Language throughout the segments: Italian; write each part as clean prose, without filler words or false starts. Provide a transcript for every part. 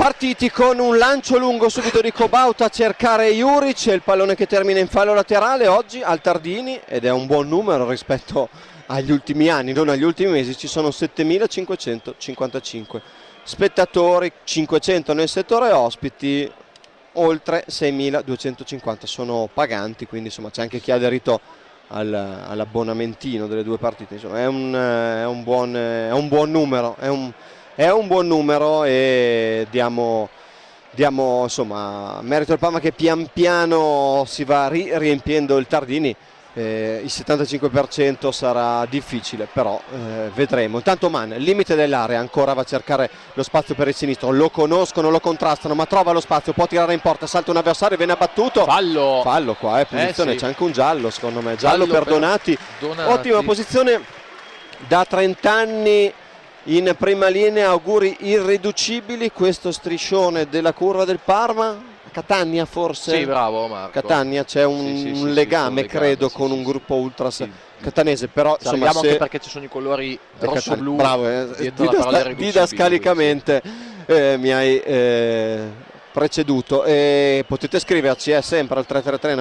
Partiti con un lancio lungo subito di Cobauta a cercare Juric, il pallone che termina in fallo laterale oggi al Tardini, ed è un buon numero rispetto agli ultimi anni, non agli ultimi mesi. Ci sono 7.555 spettatori, 500 nel settore ospiti, oltre 6.250 sono paganti, quindi insomma c'è anche chi ha aderito all'abbonamentino delle due partite. Insomma, è un buon numero, è un buon numero, e diamo insomma merito al Parma che pian piano si va riempiendo il Tardini. Il 75% sarà difficile, però vedremo. Intanto Man, limite dell'area, ancora va a cercare lo spazio per il sinistro, lo conoscono, lo contrastano, ma trova lo spazio, può tirare in porta, salta un avversario, viene abbattuto, fallo qua, punizione, sì. C'è anche un giallo secondo me, giallo per Donati. Ottima posizione da 30 anni in prima linea, auguri irriducibili. Questo striscione della curva del Parma, Catania forse? Sì, bravo Marco. Catania, c'è un legame, credo, con un gruppo ultras catanese, però insomma, anche perché ci sono i colori rosso-blu. Bravo, didascalicamente mi hai preceduto. Potete scriverci sempre al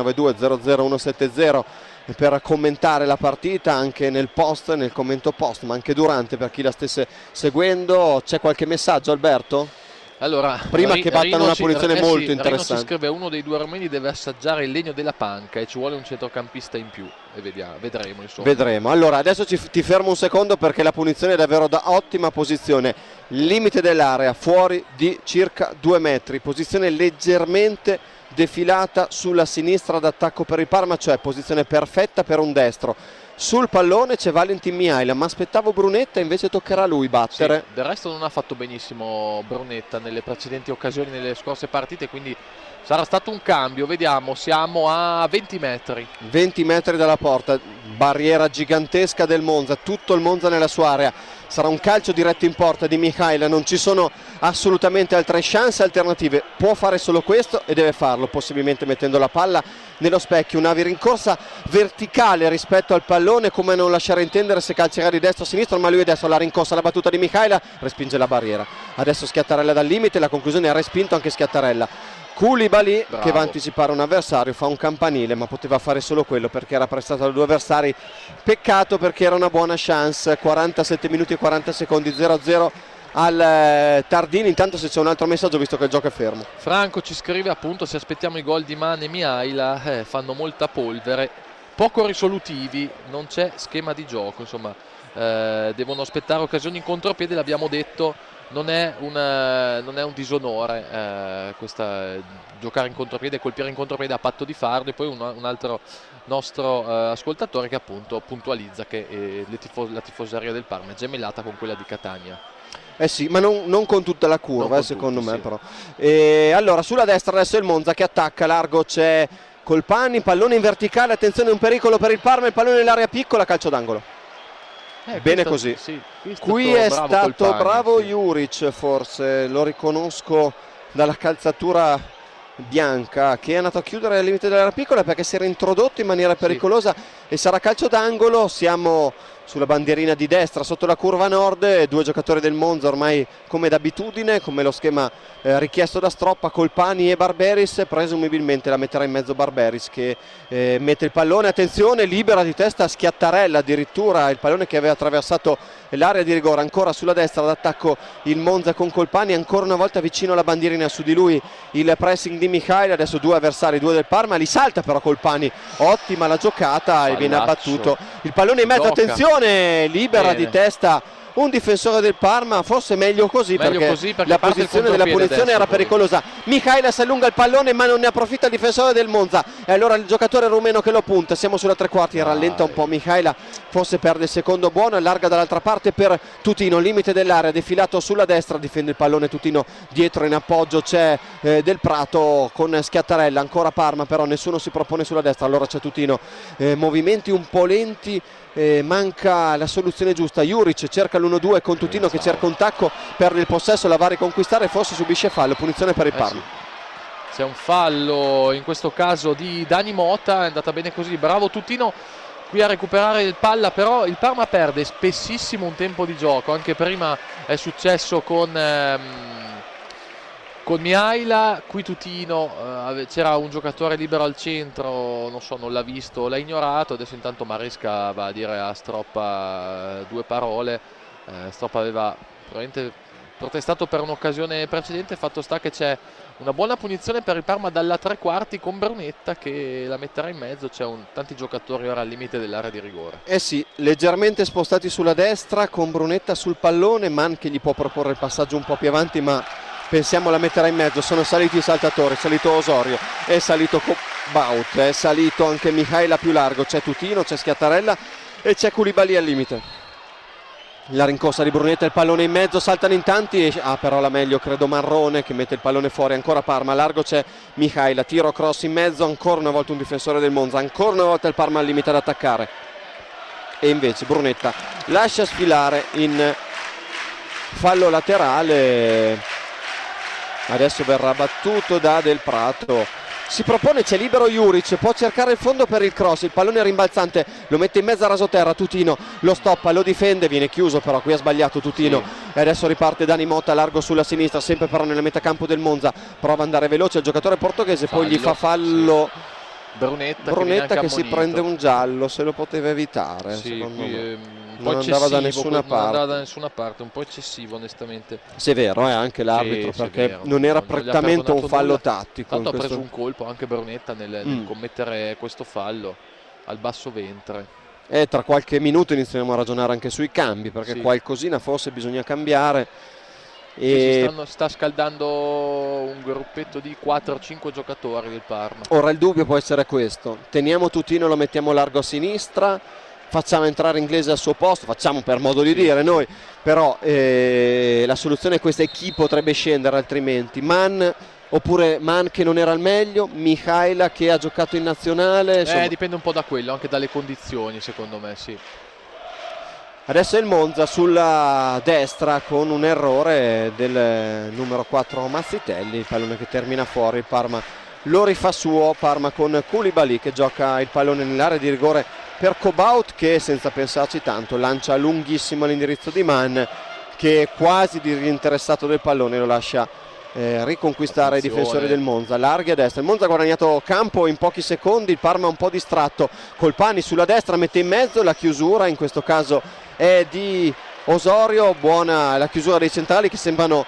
333-9200-170 per commentare la partita, anche nel post, nel commento post, ma anche durante, per chi la stesse seguendo. C'è qualche messaggio, Alberto? Allora, prima che battano una punizione molto interessante. Rino ci scrive: uno dei due armeni deve assaggiare il legno della panca e ci vuole un centrocampista in più, e vedremo insomma. Vedremo. Allora adesso ti fermo un secondo, perché la punizione è davvero da ottima posizione, limite dell'area fuori di circa 2 metri, posizione leggermente defilata sulla sinistra d'attacco per il Parma, cioè posizione perfetta per un destro. Sul pallone c'è Valentin Mihaila, ma aspettavo Brunetta, invece toccherà a lui battere. Sì, del resto non ha fatto benissimo Brunetta nelle precedenti occasioni, nelle scorse partite, quindi sarà stato un cambio. Vediamo, siamo a 20 metri. 20 metri dalla porta, barriera gigantesca del Monza, tutto il Monza nella sua area. Sarà un calcio diretto in porta di Mihaila, non ci sono assolutamente altre chance alternative, può fare solo questo e deve farlo, possibilmente mettendo la palla nello specchio. Una rincorsa verticale rispetto al pallone, come non lasciare intendere se calcerà di destra o sinistra, ma lui adesso la rincorsa, la battuta di Mihaila, respinge la barriera. Adesso Schiattarella dal limite, la conclusione è respinto anche Schiattarella. Koulibaly, che va a anticipare un avversario, fa un campanile, ma poteva fare solo quello perché era prestato da due avversari. Peccato, perché era una buona chance. 47 minuti e 40 secondi, 0-0 al Tardini. Intanto se c'è un altro messaggio, visto che il gioco è fermo. Franco ci scrive appunto: se aspettiamo i gol di Man e Mihaila fanno molta polvere, poco risolutivi, non c'è schema di gioco, insomma devono aspettare occasioni in contropiede, l'abbiamo detto. Non è un disonore giocare in contropiede, colpire in contropiede a patto di farlo. E poi un altro nostro ascoltatore che appunto puntualizza che la tifoseria del Parma è gemellata con quella di Catania. Sì, ma non con tutta la curva, secondo me, sì. Però. Allora sulla destra adesso è il Monza che attacca, largo c'è Colpani, pallone in verticale, attenzione, un pericolo per il Parma, il pallone nell'area piccola, calcio d'angolo. Bene così. Sì, qui è stato Colpani, bravo, sì. Juric, forse lo riconosco dalla calzatura bianca, che è andato a chiudere al limite dell'area piccola perché si era introdotto in maniera pericolosa, e sarà calcio d'angolo. Siamo sulla bandierina di destra sotto la curva nord, due giocatori del Monza ormai come d'abitudine, come lo schema richiesto da Stroppa, Colpani e Barberis. Presumibilmente la metterà in mezzo Barberis, che mette il pallone, attenzione, libera di testa Schiattarella, addirittura il pallone che aveva attraversato l'area di rigore. Ancora sulla destra d'attacco il Monza con Colpani, ancora una volta vicino alla bandierina, su di lui il pressing di Mihaila. Adesso due avversari, due del Parma, li salta però Colpani, ottima la giocata, e viene abbattuto il pallone in mezzo. Attenzione, libera di testa un difensore del Parma, forse meglio così, perché la posizione della punizione era pericolosa. Mihaila si allunga il pallone, ma non ne approfitta il difensore del Monza, e allora il giocatore rumeno che lo punta. Siamo sulla tre quarti, rallenta un po' Mihaila, forse perde il secondo buono, allarga dall'altra parte per Tutino, limite dell'area, defilato sulla destra, difende il pallone Tutino, dietro in appoggio c'è Del Prato con Schiattarella. Ancora Parma, però nessuno si propone sulla destra, allora c'è Tutino, movimenti un po' lenti, manca la soluzione giusta. Juric cerca l'1-2 con Tutino che cerca un tacco, perde il possesso, la va a riconquistare, forse subisce fallo, punizione per il Parma. C'è un fallo in questo caso di Dani Mota, è andata bene così, bravo Tutino qui a recuperare il palla, però il Parma perde spessissimo un tempo di gioco. Anche prima è successo con con Mihaila. Qui Tutino, c'era un giocatore libero al centro, non so, non l'ha visto, l'ha ignorato. Adesso intanto Maresca va a dire a Stroppa due parole. Stroppa aveva probabilmente protestato per un'occasione precedente. Fatto sta che c'è una buona punizione per il Parma dalla tre quarti con Brunetta che la metterà in mezzo. C'è tanti giocatori ora al limite dell'area di rigore. Eh sì, leggermente spostati sulla destra con Brunetta sul pallone, Man che gli può proporre il passaggio un po' più avanti, ma pensiamo la metterà in mezzo. Sono saliti i saltatori, è salito Osorio, è salito Baut, è salito anche Mihaila più largo, c'è Tutino, c'è Schiattarella e c'è Koulibaly al limite. La rincorsa di Brunetta, il pallone in mezzo, saltano in tanti e però la meglio credo Marrone che mette il pallone fuori, ancora Parma, largo c'è Mihaila, tiro cross in mezzo, ancora una volta un difensore del Monza, ancora una volta il Parma al limite ad attaccare e invece Brunetta lascia sfilare in fallo laterale. Adesso verrà battuto da Del Prato, si propone, c'è libero Juric, può cercare il fondo per il cross, il pallone rimbalzante, lo mette in mezzo a rasoterra, Tutino lo stoppa, lo difende, viene chiuso però, qui ha sbagliato Tutino, sì. E adesso riparte Dani Motta largo sulla sinistra, sempre però nella metacampo del Monza, prova ad andare veloce il giocatore portoghese, fallo, poi gli fa fallo, sì. Brunetta che si prende un giallo, se lo poteva evitare, sì, secondo me. Non andava da nessuna parte. Non andava da nessuna parte, un po' eccessivo onestamente. Sì, è vero, anche l'arbitro, sì, perché vero, non era prettamente un fallo tattico. Tanto ha preso un colpo anche Brunetta nel commettere questo fallo al basso ventre. E tra qualche minuto inizieremo a ragionare anche sui cambi, perché sì, qualcosina forse bisogna cambiare. E si sta scaldando un gruppetto di 4-5 giocatori del Parma. Ora il dubbio può essere questo: teniamo Tutino, lo mettiamo largo a sinistra, facciamo entrare Inglese al suo posto, facciamo per modo di dire noi, però la soluzione è questa, e chi potrebbe scendere altrimenti? Man, oppure Man che non era al meglio, Mihaila che ha giocato in nazionale, dipende un po' da quello, anche dalle condizioni secondo me, sì. Adesso è il Monza sulla destra con un errore del numero 4 Mazzitelli, il pallone che termina fuori, il Parma lo rifà suo, Parma con Koulibaly che gioca il pallone nell'area di rigore per Kobaut che senza pensarci tanto lancia lunghissimo all'indirizzo di Man che quasi disinteressato del pallone lo lascia riconquistare i difensori del Monza, larghi a destra. Il Monza ha guadagnato campo in pochi secondi, il Parma un po' distratto, Colpani sulla destra mette in mezzo, la chiusura in questo caso è di Osorio, buona la chiusura dei centrali che sembrano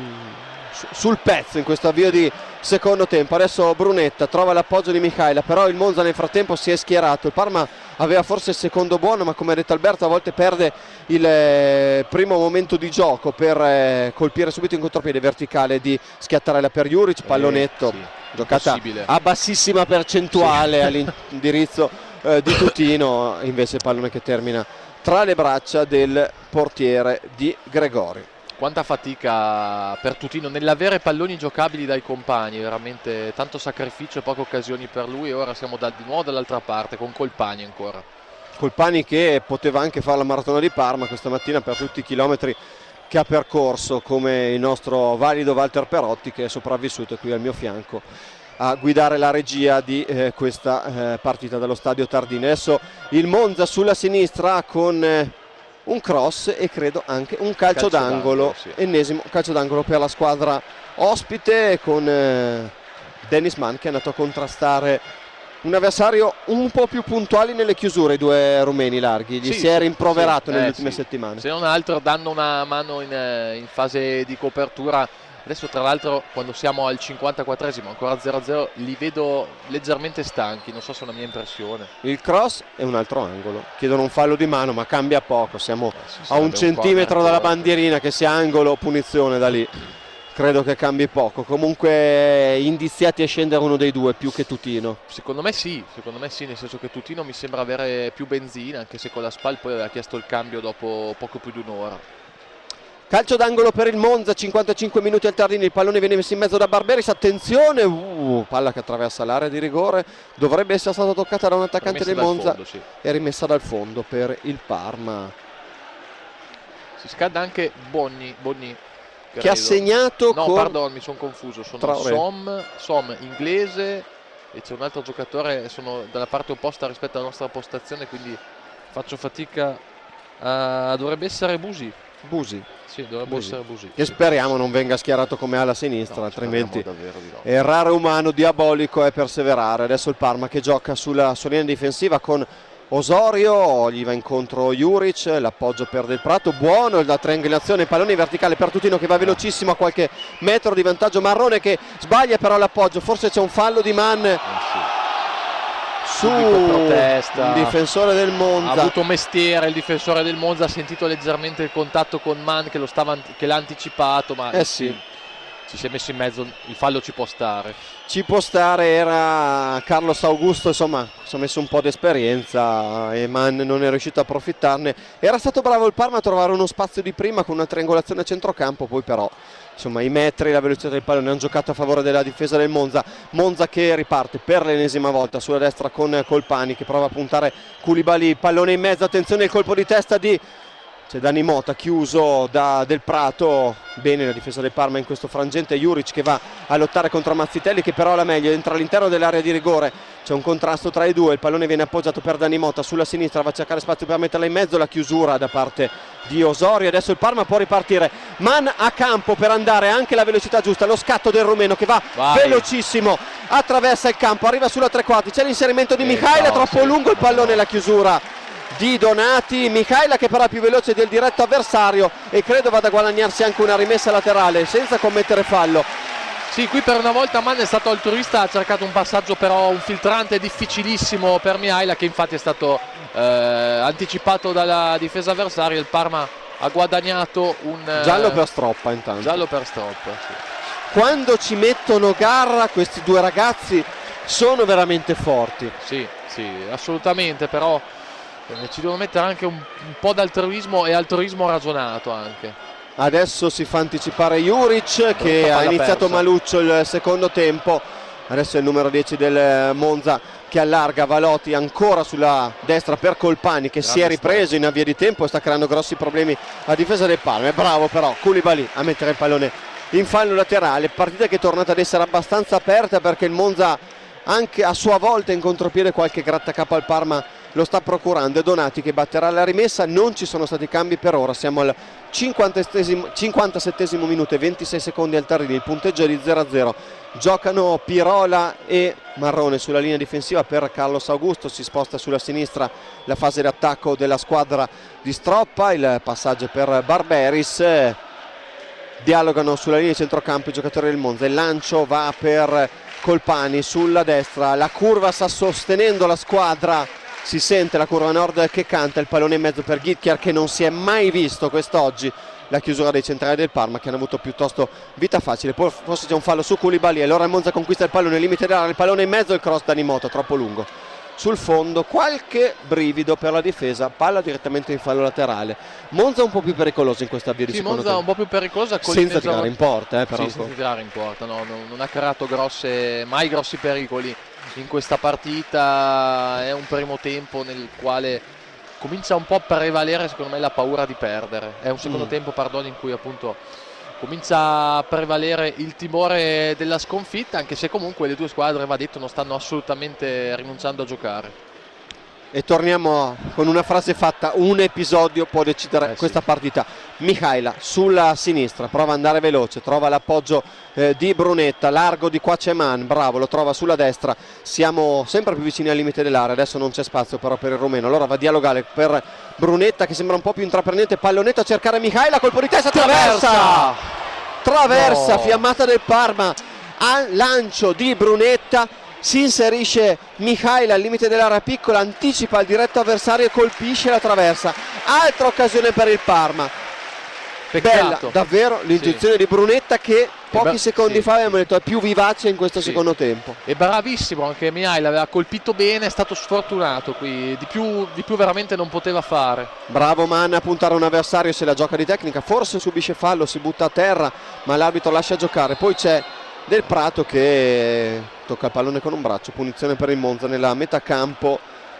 sul pezzo in questo avvio di secondo tempo. Adesso Brunetta trova l'appoggio di Mihaila, però il Monza nel frattempo si è schierato, il Parma aveva forse il secondo buono, ma come ha detto Alberto a volte perde il primo momento di gioco per colpire subito in contropiede verticale di Schiattarella per Juric, pallonetto sì, giocata a bassissima percentuale sì, all'indirizzo di Tutino, invece il pallone che termina tra le braccia del portiere di Gregori. Quanta fatica per Tutino nell'avere palloni giocabili dai compagni, veramente tanto sacrificio e poche occasioni per lui, e ora siamo di nuovo dall'altra parte con Colpani ancora. Colpani che poteva anche fare la maratona di Parma questa mattina per tutti i chilometri che ha percorso, come il nostro valido Walter Perotti che è sopravvissuto qui al mio fianco a guidare la regia di questa partita dallo stadio Tardini. Adesso il Monza sulla sinistra con un cross e credo anche un calcio d'angolo, sì. Ennesimo calcio d'angolo per la squadra ospite con Dennis Mann che è andato a contrastare un avversario un po' più puntuali nelle chiusure, i due rumeni larghi, gli si è rimproverato nelle ultime settimane. Se non altro danno una mano in fase di copertura. Adesso tra l'altro quando siamo al 54esimo ancora 0-0 li vedo leggermente stanchi, non so se è una mia impressione. Il cross è un altro angolo, chiedono un fallo di mano ma cambia poco, siamo a un centimetro dalla bandierina, che sia angolo o punizione da lì credo che cambi poco. Comunque indiziati a scendere uno dei due più che Tutino. Secondo me sì, nel senso che Tutino mi sembra avere più benzina, anche se con la SPAL poi aveva chiesto il cambio dopo poco più di un'ora. Calcio d'angolo per il Monza, 55 minuti al Tardini, il pallone viene messo in mezzo da Barberis, attenzione, palla che attraversa l'area di rigore, dovrebbe essere stata toccata da un attaccante del Monza, fondo, sì. È rimessa dal fondo per il Parma. Si scalda anche Bonni che ha segnato pardon, mi sono confuso, sono Som Inglese e c'è un altro giocatore, sono dalla parte opposta rispetto alla nostra postazione, quindi faccio fatica dovrebbe essere Busi. Busi. Sì, dovrebbe essere Busi. Che speriamo non venga schierato come alla sinistra, no, altrimenti errare umano diabolico è perseverare. Adesso il Parma che gioca sulla linea difensiva con Osorio, gli va incontro Juric, l'appoggio per Del Prato, buono la triangolazione, il pallone in verticale per Tutino che va velocissimo a qualche metro di vantaggio. Marrone che sbaglia però l'appoggio, forse c'è un fallo di Mann su protesta. Il difensore del Monza. Ha avuto mestiere il difensore del Monza, ha sentito leggermente il contatto con Mann che l'ha anticipato, ma sì. Ci si è messo in mezzo, il fallo ci può stare. Ci può stare, era Carlos Augusto, insomma, si è messo un po' di esperienza e Mann non è riuscito a approfittarne. Era stato bravo il Parma a trovare uno spazio di prima con una triangolazione a centrocampo, poi però insomma i metri, la velocità del pallone hanno giocato a favore della difesa del Monza. Monza che riparte per l'ennesima volta sulla destra con Colpani che prova a puntare Koulibaly, pallone in mezzo, attenzione il colpo di testa di... C'è Dani Mota chiuso da Del Prato, bene la difesa del Parma in questo frangente. Juric che va a lottare contro Mazzitelli che però ha la meglio, entra all'interno dell'area di rigore, c'è un contrasto tra i due, il pallone viene appoggiato per Dani Mota sulla sinistra, va a cercare spazio per metterla in mezzo, la chiusura da parte di Osorio. Adesso il Parma può ripartire, Mann a campo per andare anche la velocità giusta, lo scatto del rumeno che va velocissimo, attraversa il campo, arriva sulla tre quarti, c'è l'inserimento di Mihaila, troppo lungo il pallone, la chiusura di Donati. Mihaila che però è più veloce del diretto avversario e credo vada a guadagnarsi anche una rimessa laterale senza commettere fallo. Sì, qui per una volta Mann è stato altruista, ha cercato un passaggio però un filtrante difficilissimo per Mihaila che infatti è stato anticipato dalla difesa avversaria. Il Parma ha guadagnato un giallo per Stroppa intanto. Giallo per Stroppa, sì. Quando ci mettono garra questi due ragazzi sono veramente forti. Sì, assolutamente, però ci devono mettere anche un po' d'altruismo e altruismo ragionato anche. Adesso si fa anticipare Juric che ha iniziato maluccio il secondo tempo. Adesso è il numero 10 del Monza che allarga, Valotti ancora sulla destra per Colpani che si è ripreso in avvio di tempo e sta creando grossi problemi a difesa del Parma. È bravo però Koulibaly a mettere il pallone in fallo laterale, partita che è tornata ad essere abbastanza aperta perché il Monza anche a sua volta in contropiede qualche grattacapo al Parma lo sta procurando. Donati che batterà la rimessa, non ci sono stati cambi per ora, siamo al 57esimo minuto e 26 secondi al Tarrini, il punteggio è di 0-0. Giocano Pirola e Marrone sulla linea difensiva per Carlos Augusto, si sposta sulla sinistra la fase d'attacco della squadra di Stroppa, il passaggio per Barberis, dialogano sulla linea di centrocampo i giocatori del Monza, il lancio va per Colpani sulla destra, la curva sta sostenendo la squadra, si sente la curva nord che canta, il pallone in mezzo per Ghittchiar che non si è mai visto quest'oggi, la chiusura dei centrali del Parma che hanno avuto piuttosto vita facile. Poi forse c'è un fallo su Koulibaly, allora il Monza conquista il pallone, limite dell'area, il pallone in mezzo, il cross da Nimota troppo lungo sul fondo, qualche brivido per la difesa, palla direttamente in fallo laterale. Monza un po' più pericoloso in questa avvio di secondo tempo. Monza un po' più pericolosa senza tirare in porta, però senza tirare in porta, no, non ha creato mai grossi pericoli in questa partita. È un primo tempo nel quale comincia un po' a prevalere secondo me la paura di perdere, è un secondo tempo in cui appunto comincia a prevalere il timore della sconfitta, anche se comunque le due squadre, va detto, non stanno assolutamente rinunciando a giocare. E torniamo con una frase fatta, un episodio può decidere questa partita. Mihaila sulla sinistra, prova ad andare veloce, trova l'appoggio di Brunetta, largo di qua c'è Mann, bravo, lo trova sulla destra, siamo sempre più vicini al limite dell'area, adesso non c'è spazio però per il rumeno, allora va a dialogare per Brunetta che sembra un po' più intraprendente, pallonetto a cercare Mihaila, colpo di testa, traversa, fiammata del Parma, al lancio di Brunetta, si inserisce Mihaila al limite dell'area piccola, anticipa il diretto avversario e colpisce la traversa, altra occasione per il Parma. Peccato. Bella davvero l'intuizione di Brunetta che pochi secondi fa abbiamo detto è più vivace in questo secondo tempo. E bravissimo anche Mihaila, aveva colpito bene, è stato sfortunato qui, di più veramente non poteva fare. Bravo Mann a puntare un avversario, se la gioca di tecnica, forse subisce fallo, si butta a terra ma l'arbitro lascia giocare. Poi c'è Del Prato che tocca il pallone con un braccio, punizione per il Monza nella metà campo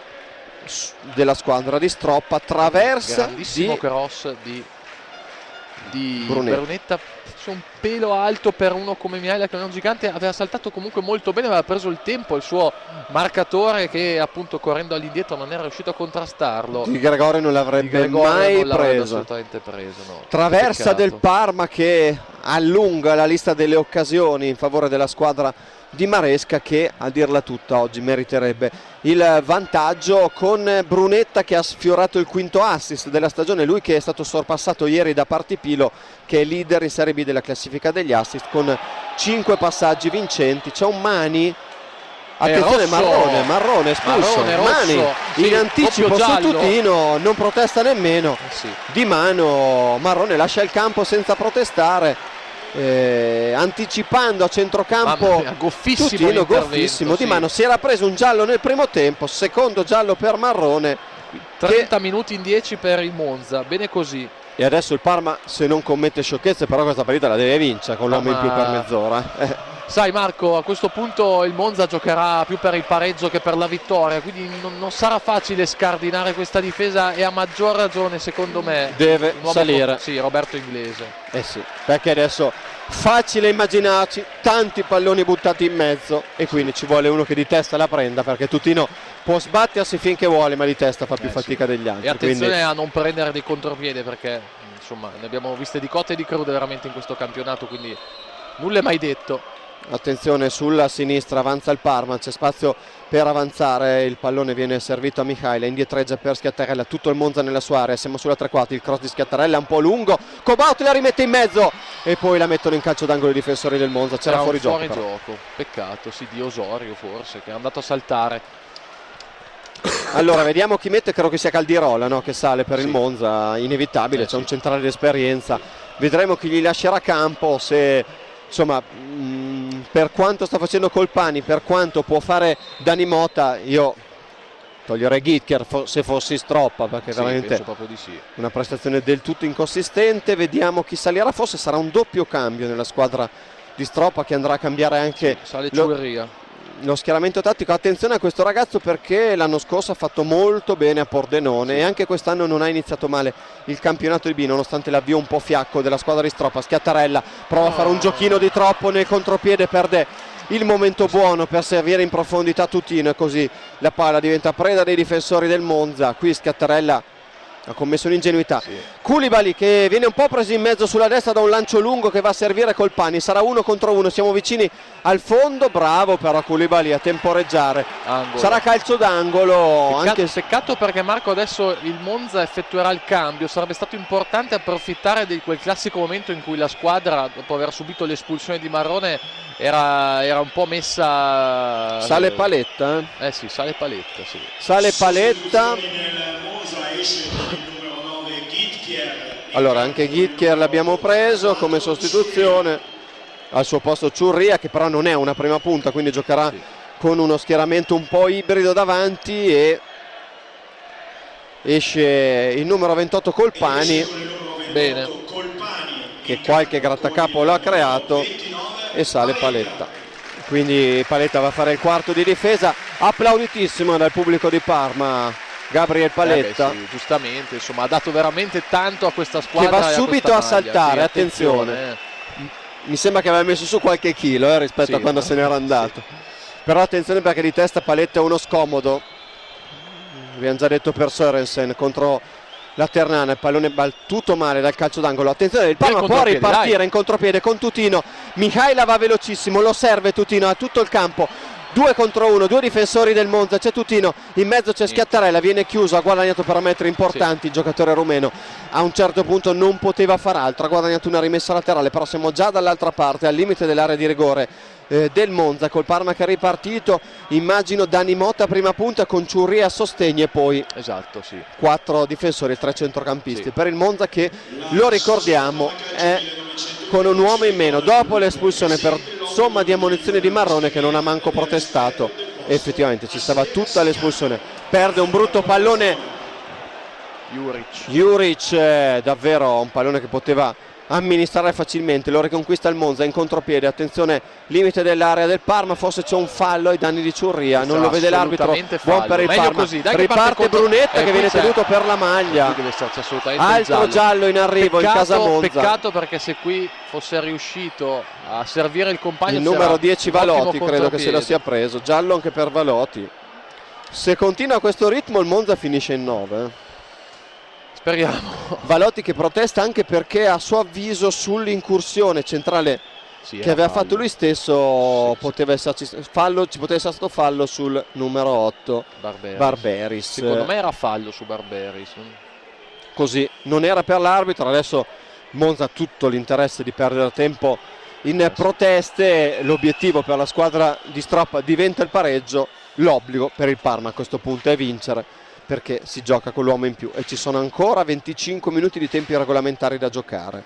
della squadra di Stroppa, traversa grandissimo cross di Brunetta, un pelo alto per uno come Mihaila, che non è un gigante. Aveva saltato comunque molto bene, aveva preso il tempo il suo marcatore, che appunto correndo all'indietro non era riuscito a contrastarlo. Di Gregorio non l'avrebbe mai preso. Assolutamente preso, no. Traversa del Parma che allunga la lista delle occasioni in favore della squadra di Maresca, che a dirla tutta oggi meriterebbe il vantaggio, con Brunetta che ha sfiorato il quinto assist della stagione, lui che è stato sorpassato ieri da Partipilo, che è leader in Serie B della classifica degli assist con 5 passaggi vincenti. C'è un Mani, attenzione, Marrone espulso, Mani sì, in anticipo su Tutino, non protesta nemmeno, sì. Di mano Marrone lascia il campo senza protestare. Anticipando a centrocampo goffissimo, goffissimo, Di mano si era preso un giallo nel primo tempo, secondo giallo per Marrone. 30 minuti in 10 per il Monza, bene così. E adesso il Parma, se non commette sciocchezze, però questa partita la deve vincere con l'uomo in più per mezz'ora. Sai Marco, a questo punto il Monza giocherà più per il pareggio che per la vittoria, quindi non sarà facile scardinare questa difesa, e a maggior ragione secondo me deve salire. Sì, Roberto Inglese. Sì, perché adesso facile immaginarci tanti palloni buttati in mezzo, e quindi ci vuole uno che di testa la prenda, perché Tutino può sbattersi finché vuole, ma di testa fa più fatica degli altri. E attenzione a non prendere dei contropiede, perché insomma ne abbiamo viste di cotte e di crude veramente in questo campionato, quindi nulla è mai detto. Attenzione, sulla sinistra avanza il Parma, c'è spazio per avanzare, il pallone viene servito a Mihaila, indietreggia per Schiattarella, tutto il Monza nella sua area, siamo sulla tre quarti, il cross di Schiattarella è un po' lungo, Cobaut la rimette in mezzo e poi la mettono in calcio d'angolo i difensori del Monza. C'era fuori gioco. Peccato, sì, di Osorio forse, che è andato a saltare. Allora vediamo chi mette, credo che sia Caldirola, no? Che sale per il Monza, inevitabile, c'è un centrale d'esperienza, vedremo chi gli lascerà campo, se insomma per quanto sta facendo Colpani, per quanto può fare Dani Mota, io toglierei Gitker se fossi Stroppa, perché veramente proprio di sì. Una prestazione del tutto inconsistente. Vediamo chi salirà, forse sarà un doppio cambio nella squadra di Stroppa, che andrà a cambiare anche sale Ciurria. Lo schieramento tattico. Attenzione a questo ragazzo, perché l'anno scorso ha fatto molto bene a Pordenone e anche quest'anno non ha iniziato male il campionato di B, nonostante l'avvio un po' fiacco della squadra di Stroppa. Schiattarella prova a fare un giochino di troppo nel contropiede, perde il momento buono per servire in profondità Tutino, e così la palla diventa preda dei difensori del Monza. Qui Schiattarella ha commesso un'ingenuità. Koulibaly che viene un po' preso in mezzo sulla destra da un lancio lungo che va a servire Colpani, sarà 1 contro 1, siamo vicini al fondo, bravo però Koulibaly a temporeggiare. Angolo. Sarà calcio d'angolo. Peccato perché Marco adesso il Monza effettuerà il cambio, sarebbe stato importante approfittare di quel classico momento in cui la squadra, dopo aver subito l'espulsione di Marrone, era un po' messa. Sale Paletta? Sì, sale Paletta, sì. Sale Paletta. Allora anche Gitker l'abbiamo preso come sostituzione, al suo posto Ciurria, che però non è una prima punta, quindi giocherà con uno schieramento un po' ibrido davanti, e esce il numero 28 Colpani, bene, che qualche grattacapo l'ha creato, e sale Paletta. Quindi Paletta va a fare il quarto di difesa, applauditissimo dal pubblico di Parma Gabriel Paletta. Sì, giustamente, insomma, ha dato veramente tanto a questa squadra, che va subito a saltare. Sì, attenzione. Mi sembra che aveva messo su qualche chilo rispetto a quando se n'era andato. Però attenzione, perché di testa Paletta è uno scomodo. Abbiamo già detto per Sørensen contro la Ternana, il pallone battuto male dal calcio d'angolo. Attenzione, il Parma può ripartire in contropiede con Tutino. Mihaila va velocissimo, lo serve Tutino, ha tutto il campo. 2 contro 1, 2 difensori del Monza, c'è Tutino, in mezzo c'è Schiattarella, viene chiuso, ha guadagnato parametri importanti, il giocatore rumeno a un certo punto non poteva far altro, ha guadagnato una rimessa laterale, però siamo già dall'altra parte, al limite dell'area di rigore del Monza, col Parma che è ripartito. Immagino Dani Mota prima punta con Ciurria a sostegno, e poi 4 difensori e 3 centrocampisti per il Monza, che lo ricordiamo è con un uomo in meno dopo l'espulsione per somma di ammonizione di Marrone, che non ha manco protestato. Effettivamente ci stava tutta l'espulsione, perde un brutto pallone Juric, davvero un pallone che poteva amministrare facilmente, lo riconquista il Monza in contropiede, attenzione, limite dell'area del Parma, forse c'è un fallo ai danni di Ciurria, non lo vede l'arbitro, buon per il meglio Parma, così. Dai, riparte Brunetta che viene tenuto per la maglia, deve esserci assolutamente altro giallo in arrivo in casa Monza. Peccato, perché se qui fosse riuscito a servire il compagno, il numero 10 Valotti credo che se lo sia preso, giallo anche per Valotti. Se continua a questo ritmo il Monza finisce in 9. Speriamo. Valotti che protesta anche perché a suo avviso sull'incursione centrale che aveva fatto lui stesso poteva esserci fallo, ci poteva essere stato fallo sul numero 8 Barberis. Secondo me era fallo su Barberis. Così non era per l'arbitro, adesso Monza ha tutto l'interesse di perdere tempo in proteste, l'obiettivo per la squadra di Stroppa diventa il pareggio, l'obbligo per il Parma a questo punto è vincere, perché si gioca con l'uomo in più e ci sono ancora 25 minuti di tempi regolamentari da giocare.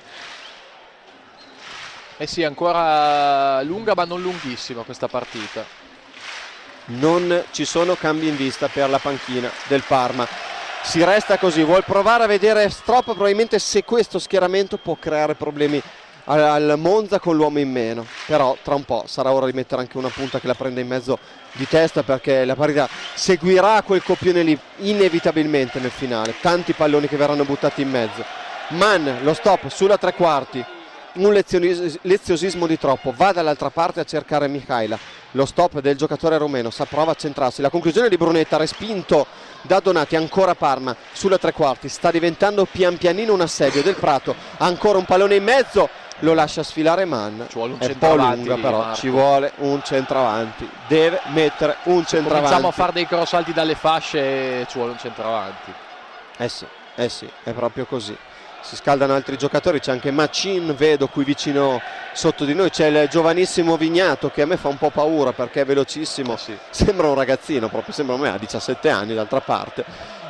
Eh sì, ancora lunga ma non lunghissima questa partita. Non ci sono cambi in vista per la panchina del Parma, si resta così, vuol provare a vedere Stroppa probabilmente se questo schieramento può creare problemi al Monza con l'uomo in meno, però tra un po' sarà ora di mettere anche una punta che la prenda in mezzo di testa, perché la partita seguirà quel copione lì inevitabilmente nel finale, tanti palloni che verranno buttati in mezzo. Mann, lo stop sulla tre quarti, un leziosismo di troppo, va dall'altra parte a cercare Mihaila, lo stop del giocatore rumeno, prova a centrarsi, la conclusione di Brunetta, respinto da Donati, ancora Parma sulla tre quarti, sta diventando pian pianino un assedio del Prato, ancora un pallone in mezzo, lo lascia sfilare Mann, è un po' lunga però, Marco. Ci vuole un centravanti, deve mettere un centravanti. Cominciamo a fare dei cross alti dalle fasce, ci vuole un centravanti. Eh sì, è proprio così. Si scaldano altri giocatori, c'è anche Macin, vedo qui vicino sotto di noi, c'è il giovanissimo Vignato che a me fa un po' paura perché è velocissimo, sì. Sembra un ragazzino, proprio sembra me, ha 17 anni d'altra parte.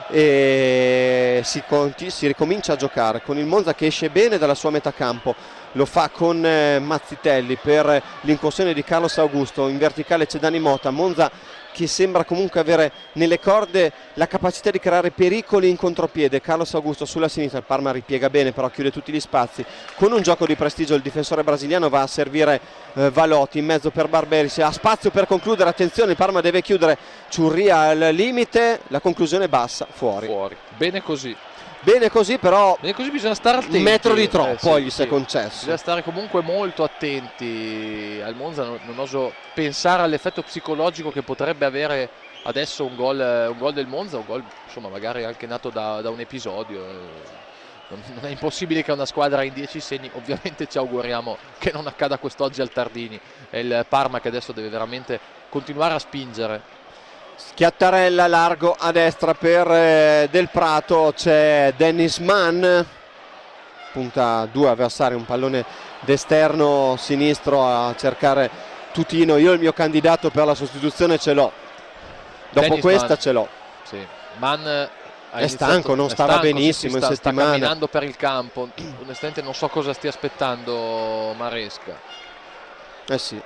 E si ricomincia a giocare con il Monza che esce bene dalla sua metà campo, lo fa con Mazzitelli per l'incursione di Carlos Augusto, in verticale c'è Dani Mota, Monza che sembra comunque avere nelle corde la capacità di creare pericoli in contropiede, Carlos Augusto sulla sinistra, il Parma ripiega bene però chiude tutti gli spazi, con un gioco di prestigio il difensore brasiliano va a servire Valotti in mezzo per Barberis, ha spazio per concludere, attenzione il Parma deve chiudere, Ciurria al limite, la conclusione bassa, fuori. Bene così. Bene così, però bene così, bisogna stare attenti. Un metro di troppo poi gli si è sì. concesso. Bisogna stare comunque molto attenti al Monza, non oso pensare all'effetto psicologico che potrebbe avere adesso un gol del Monza, un gol insomma magari anche nato da un episodio. Non è impossibile che una squadra in 10 segni, ovviamente ci auguriamo che non accada quest'oggi al Tardini. È il Parma che adesso deve veramente continuare a spingere. Schiattarella largo a destra per Del Prato, c'è Dennis Mann, punta due avversari, un pallone d'esterno sinistro a cercare Tutino, io il mio candidato per la sostituzione ce l'ho, dopo Dennis questa Mann. Ce l'ho. Sì. Mann è stanco, non stava benissimo in settimana. Sta camminando per il campo, onestamente non so cosa stia aspettando Maresca. Eh sì.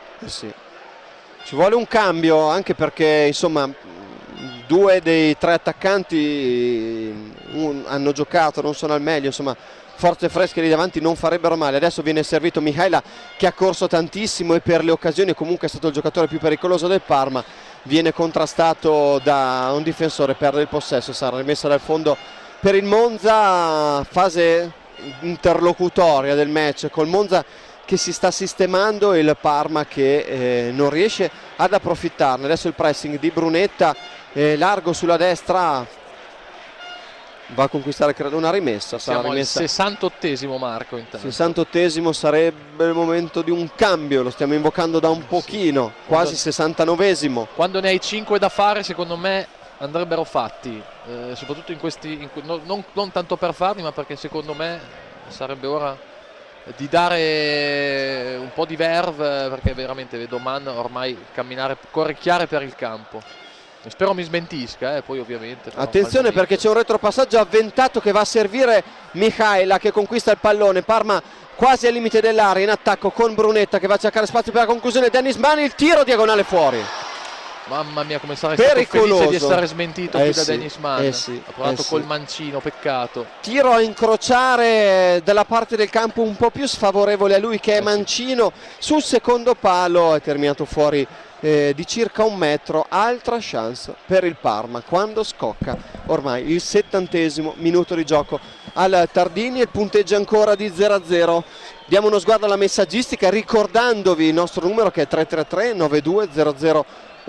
Ci vuole un cambio anche perché insomma due dei tre attaccanti hanno giocato, non sono al meglio, insomma forze fresche lì davanti non farebbero male. Adesso viene servito Mihaila che ha corso tantissimo e per le occasioni comunque è stato il giocatore più pericoloso del Parma, viene contrastato da un difensore, perde il possesso, sarà rimessa dal fondo per il Monza, fase interlocutoria del match col Monza che si sta sistemando e il Parma che non riesce ad approfittarne. Adesso il pressing di Brunetta, largo sulla destra, va a conquistare credo una rimessa. Siamo al 68esimo Marco intanto. 68esimo sarebbe il momento di un cambio, lo stiamo invocando da un pochino, sì. Quasi 69esimo. Quando ne hai 5 da fare secondo me andrebbero fatti, soprattutto in questi, non tanto per farli ma perché secondo me sarebbe ora di dare un po' di verve, perché veramente vedo Mann ormai camminare, correcchiare per il campo. Spero mi smentisca, poi ovviamente. Attenzione perché c'è un retropassaggio avventato che va a servire Mihaila che conquista il pallone. Parma quasi al limite dell'area in attacco con Brunetta che va a cercare spazio per la conclusione. Dennis Mann, il tiro diagonale fuori. Mamma mia, come sarei stato felice di essere smentito qui da Dennis Mann. Ha provato col mancino, peccato. Tiro a incrociare dalla parte del campo un po' più sfavorevole a lui, che è mancino. Sul secondo palo è terminato fuori di circa 1 metro. Altra chance per il Parma quando scocca ormai il 70° minuto di gioco al Tardini. Il punteggio ancora di 0-0. Diamo uno sguardo alla messaggistica ricordandovi il nostro numero, che è 333 9200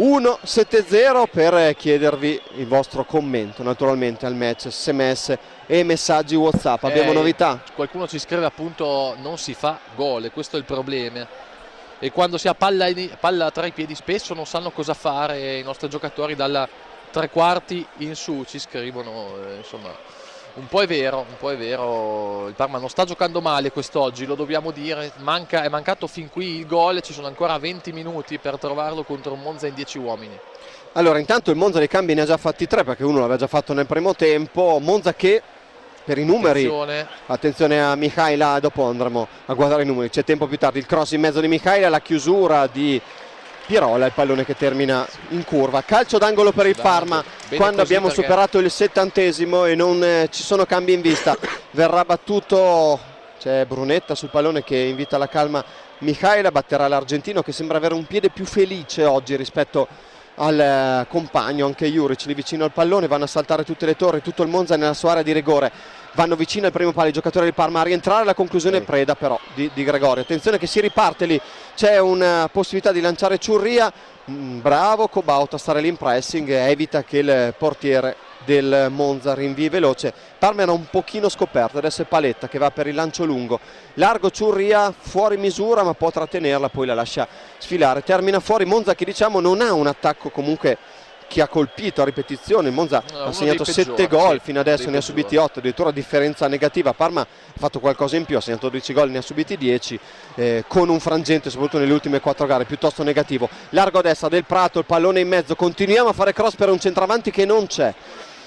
170, per chiedervi il vostro commento naturalmente al match, sms e messaggi WhatsApp. Abbiamo novità. Qualcuno ci scrive appunto non si fa gol, e questo è il problema, e quando si ha palla tra i piedi spesso non sanno cosa fare i nostri giocatori dalla 3/4 in su, ci scrivono. Insomma, un po' è vero, il Parma non sta giocando male quest'oggi, lo dobbiamo dire. È mancato fin qui il gol, ci sono ancora 20 minuti per trovarlo contro un Monza in 10 uomini. Allora, intanto il Monza dei cambi ne ha già fatti 3, perché uno l'aveva già fatto nel primo tempo. Monza che per i numeri, attenzione a Mihaila, dopo andremo a guardare i numeri, c'è tempo più tardi. Il cross in mezzo di Mihaila, la chiusura di Pirola, il pallone che termina in curva. Calcio d'angolo per il Parma quando abbiamo superato il 70° e non ci sono cambi in vista. Verrà battuto, c'è Brunetta sul pallone che invita alla calma Mihaila, batterà l'argentino che sembra avere un piede più felice oggi rispetto al compagno. Anche Juric lì vicino al pallone, vanno a saltare tutte le torri, tutto il Monza nella sua area di rigore, vanno vicino al primo palo i giocatori del Parma a rientrare. La conclusione Preda però di Gregorio. Attenzione che si riparte lì, c'è una possibilità di lanciare Ciurria, bravo Cobaut a stare lì in pressing, evita che il portiere del Monza rinvii veloce. Parma era un pochino scoperto, adesso è Paletta che va per il lancio lungo, largo Ciurria, fuori misura ma può trattenerla, poi la lascia sfilare, termina fuori. Monza che diciamo non ha un attacco comunque che ha colpito a ripetizione. Il Monza ha segnato 7 gol fino adesso, ne ha subiti 8, addirittura differenza negativa. Parma ha fatto qualcosa in più, ha segnato 12 gol, ne ha subiti 10, con un frangente soprattutto nelle ultime 4 gare piuttosto negativo. Largo a destra del Prato, il pallone in mezzo, continuiamo a fare cross per un centravanti che non c'è.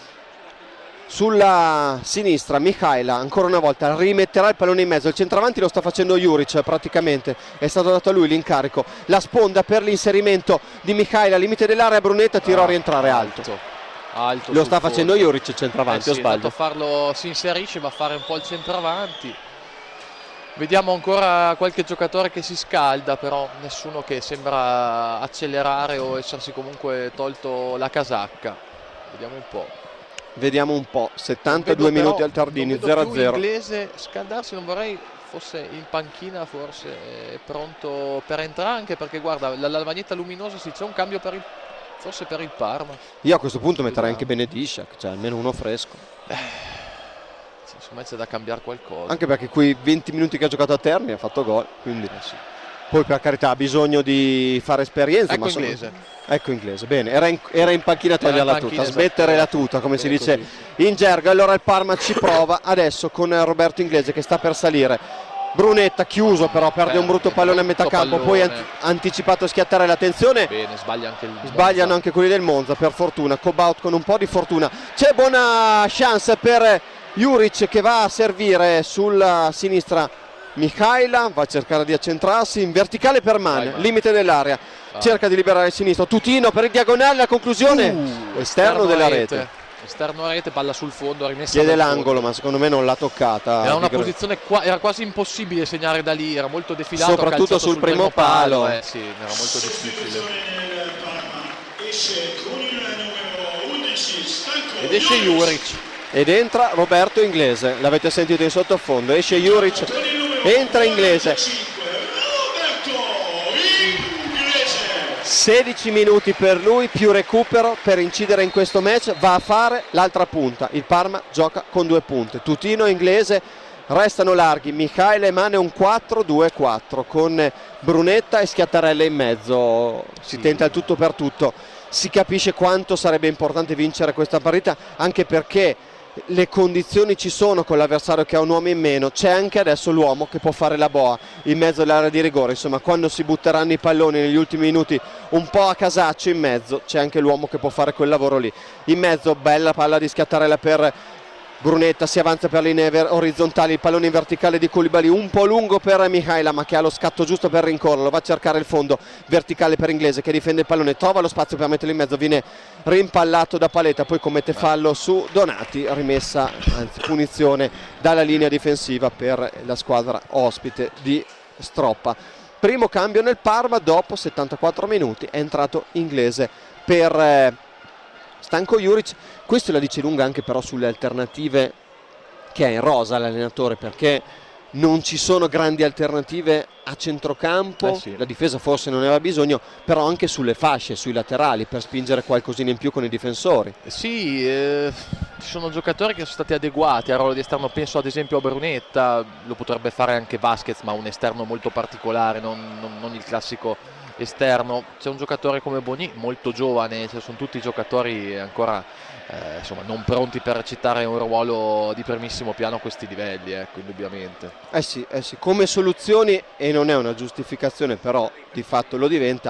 Sulla sinistra Mihaila ancora una volta rimetterà il pallone in mezzo, il centravanti lo sta facendo Juric, praticamente è stato dato a lui l'incarico. La sponda per l'inserimento di Mihaila, limite dell'area, Brunetta, tiro a rientrare alto lo sta facendo Juric il centravanti, o sbaglio? Farlo, si inserisce, va a fare un po' il centravanti. Vediamo ancora qualche giocatore che si scalda, però nessuno che sembra accelerare o essersi comunque tolto la casacca. Vediamo un po'. 72 minuti al Tardini, 0-0. Inglese scaldarsi, non vorrei fosse in panchina, forse pronto per entrare, anche perché guarda la lavagnetta luminosa, sì, c'è un cambio forse per il Parma. Io a questo punto metterei anche Benedisciak, cioè almeno uno fresco. Insomma c'è da cambiare qualcosa, anche perché quei 20 minuti che ha giocato a Terni ha fatto gol, quindi sì. Poi per carità ha bisogno di fare esperienza. Ecco Inglese, bene, era in panchina a togliere la tuta, a smettere la tuta come si dice in gergo. Allora il Parma ci prova adesso con Roberto Inglese che sta per salire. Brunetta chiuso, però perde un brutto pallone a metà campo, poi ha anticipato a schiattare l'attenzione. Bene, sbagliano anche quelli del Monza, per fortuna. Cobaut con un po' di fortuna, c'è buona chance per Juric che va a servire sulla sinistra. Mihaila va a cercare di accentrarsi in verticale per Mann, limite dell'area, cerca di liberare il sinistro, Tutino per il diagonale, la conclusione esterno della rete. Esterno a rete, palla sul fondo, rimessa. Chiede l'angolo, ma secondo me non l'ha toccata. Era una posizione era quasi impossibile segnare da lì, era molto defilato, soprattutto sul primo palo. Sì, era molto difficile. Ed esce Juric. Ed entra Roberto Inglese, l'avete sentito in sottofondo, esce Juric, entra Inglese. 16 minuti per lui, più recupero per incidere in questo match, va a fare l'altra punta. Il Parma gioca con 2 punte, Tutino e Inglese restano larghi, Mihaila e Mane un 4-2-4 con Brunetta e Schiattarella in mezzo. Si tenta il tutto per tutto, si capisce quanto sarebbe importante vincere questa partita, anche perché le condizioni ci sono con l'avversario che ha un uomo in meno. C'è anche adesso l'uomo che può fare la boa in mezzo all'area di rigore, insomma quando si butteranno i palloni negli ultimi minuti un po' a casaccio in mezzo, c'è anche l'uomo che può fare quel lavoro lì in mezzo. Bella palla di Schiattarella per Brunetta si avanza per linee orizzontali, il pallone in verticale di Koulibaly, un po' lungo per Mihaila, ma che ha lo scatto giusto per rincorrerlo, va a cercare il fondo verticale per Inglese che difende il pallone, trova lo spazio per metterlo in mezzo, viene rimpallato da Paletta, poi commette fallo su Donati, rimessa, anzi punizione dalla linea difensiva per la squadra ospite di Stroppa. Primo cambio nel Parma, dopo 74 minuti è entrato Inglese per Stanko Juric. Questo la dice lunga anche però sulle alternative che ha in rosa l'allenatore, perché non ci sono grandi alternative a centrocampo, sì. La difesa forse non ne aveva bisogno, però anche sulle fasce, sui laterali, per spingere qualcosina in più con i difensori. Sì, ci sono giocatori che sono stati adeguati al ruolo di esterno, penso ad esempio a Brunetta, lo potrebbe fare anche Vasquez, ma un esterno molto particolare, non il classico esterno. C'è un giocatore come Boni, molto giovane, cioè sono tutti giocatori ancora insomma, non pronti per recitare un ruolo di primissimo piano a questi livelli, ecco, indubbiamente. Sì, come soluzioni, e non è una giustificazione, però di fatto lo diventa,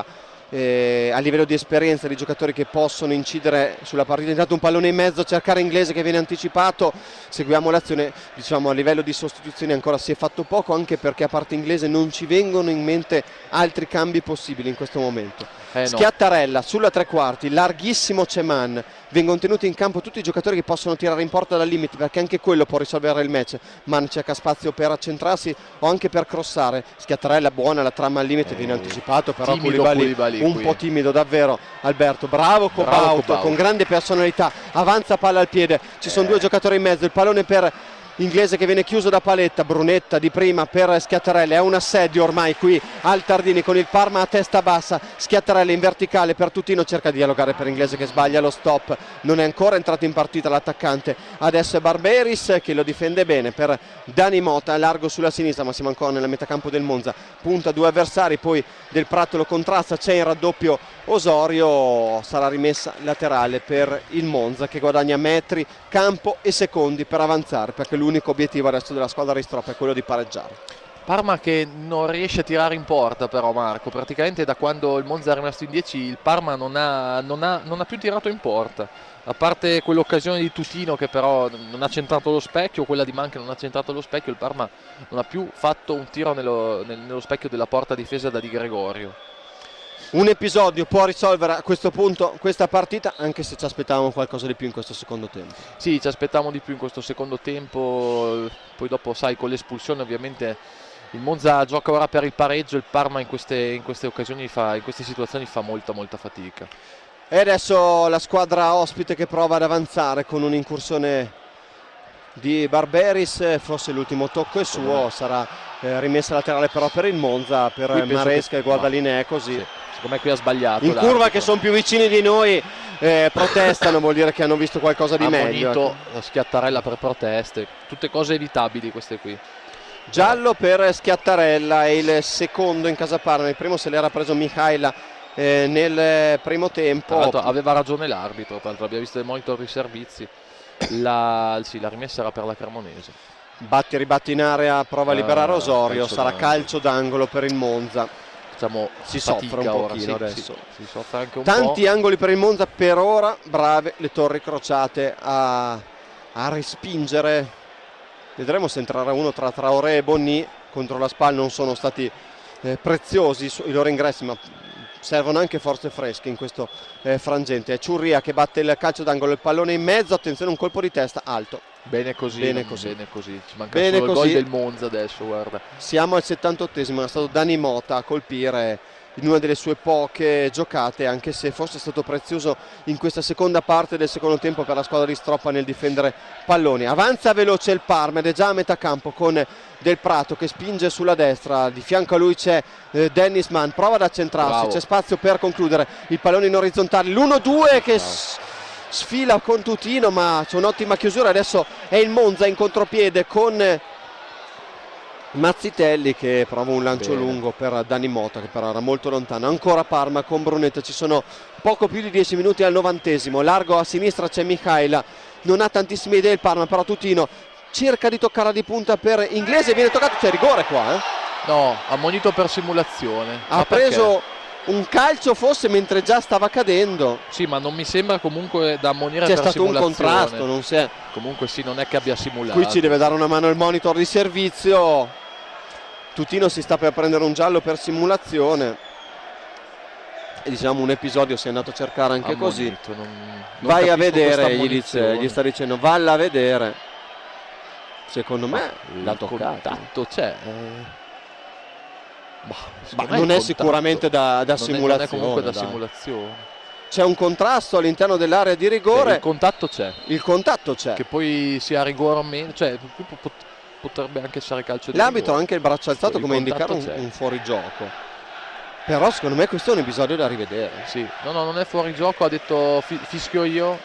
a livello di esperienza di giocatori che possono incidere sulla partita. Intanto un pallone in mezzo, cercare Inglese che viene anticipato, seguiamo l'azione. Diciamo a livello di sostituzioni ancora si è fatto poco, anche perché a parte Inglese non ci vengono in mente altri cambi possibili in questo momento. No. Schiattarella sulla tre quarti, larghissimo Ceman, vengono tenuti in campo tutti i giocatori che possono tirare in porta dal limite, perché anche quello può risolvere il match. Man cerca spazio per accentrarsi o anche per crossare. Schiattarella buona, la trama al limite, viene anticipato, però Koulibaly un po' timido davvero. Alberto, bravo Cobauto, con grande personalità, avanza palla al piede, ci sono due giocatori in mezzo, il pallone per Inglese che viene chiuso da Paletta, Brunetta di prima per Schiattarella, è un assedio ormai qui al Tardini con il Parma a testa bassa. Schiattarella in verticale per Tutino, cerca di dialogare per Inglese che sbaglia lo stop, non è ancora entrato in partita l'attaccante, adesso è Barberis che lo difende bene per Dani Mota, largo sulla sinistra, ma siamo ancora nella metacampo del Monza, punta due avversari, poi Del Prato lo contrasta, c'è in raddoppio Osorio, sarà rimessa laterale per il Monza che guadagna metri, campo e secondi per avanzare, perché l'unico obiettivo adesso della squadra di Stroppa è quello di pareggiare. Parma che non riesce a tirare in porta però, Marco, praticamente da quando il Monza è rimasto in 10 il Parma non ha più tirato in porta, a parte quell'occasione di Tutino che però non ha centrato lo specchio, quella di Man che non ha centrato lo specchio, il Parma non ha più fatto un tiro nello specchio della porta difesa da Di Gregorio. Un episodio può risolvere a questo punto questa partita, anche se ci aspettavamo qualcosa di più in questo secondo tempo. Sì, ci aspettavamo di più in questo secondo tempo, poi dopo sai con l'espulsione ovviamente il Monza gioca ora per il pareggio, il Parma in queste occasioni in queste situazioni fa molta fatica. E adesso la squadra ospite che prova ad avanzare con un'incursione di Barberis, forse l'ultimo tocco è suo, sarà rimessa laterale però per il Monza, per Maresca e Guardalinee, così. Sì. Secondo me qui ha sbagliato. In curva che sono più vicini di noi protestano, vuol dire che hanno visto qualcosa di meglio. Ecco. Schiattarella per proteste, tutte cose evitabili queste qui. Giallo per Schiattarella, è il secondo in casa Parma, il primo se l'era preso Mihaila nel primo tempo. Aveva ragione l'arbitro, tra l'altro abbiamo visto il monitor dei servizi, la rimessa era per la Cremonese. Ribatti in area, prova a liberare Osorio, sarà calcio d'angolo per il Monza. Diciamo, si soffre un pochino adesso. Si soffre anche un Tanti po'. angoli per il Monza per ora, brave le torri crociate a respingere. Vedremo se entrerà uno tra Traoré e Bonni. Contro la SPAL non sono stati preziosi i loro ingressi, ma servono anche forze fresche in questo frangente. È Ciurria che batte il calcio d'angolo, il pallone in mezzo, attenzione, un colpo di testa alto. Bene così. Ci manca bene solo così. Il gol del Monza adesso, guarda. Siamo al 78esimo, è stato Dani Mota a colpire in una delle sue poche giocate, anche se forse è stato prezioso in questa seconda parte del secondo tempo per la squadra di Stroppa nel difendere palloni. Avanza veloce il Parma ed è già a metà campo con Del Prato che spinge sulla destra, di fianco a lui c'è Dennis Mann, prova ad accentrarsi, c'è spazio per concludere il pallone in orizzontale, l'1-2 che sfila con Tutino, ma c'è un'ottima chiusura. Adesso è il Monza in contropiede con Mazzitelli che prova un lancio lungo per Dani Mota che però era molto lontano. Ancora Parma con Brunetta, ci sono poco più di 10 minuti al 90esimo. Largo a sinistra c'è Mihaila, non ha tantissime idee il Parma, però Tutino cerca di toccarla di punta per Inglese, viene toccato, c'è rigore qua No, ammonito per simulazione. ha preso un calcio fosse mentre già stava cadendo. Sì, ma non mi sembra comunque da ammonire c'è per stato un simulazione. contrasto, non si è. Comunque sì, non è che abbia simulato. Qui ci deve dare una mano il monitor di servizio. Tutino si sta per prendere un giallo per simulazione e diciamo un episodio si è andato a cercare anche Ammonito, così. non Vai a capisco vedere, questa gli sta dicendo valla a vedere. Secondo me l'ha il toccato. contatto c'è. Non è sicuramente da simulazione. Non è comunque da dai. simulazione. C'è un contrasto all'interno dell'area di rigore. Il contatto c'è. Il contatto c'è. Che poi sia rigore o meno, cioè qui potrebbe anche essere calcio di L'arbitro ha rigore. anche il braccio alzato come indicare un fuorigioco. Però secondo me questo è un episodio da rivedere. Sì, no, non è fuorigioco, ha detto fischio io.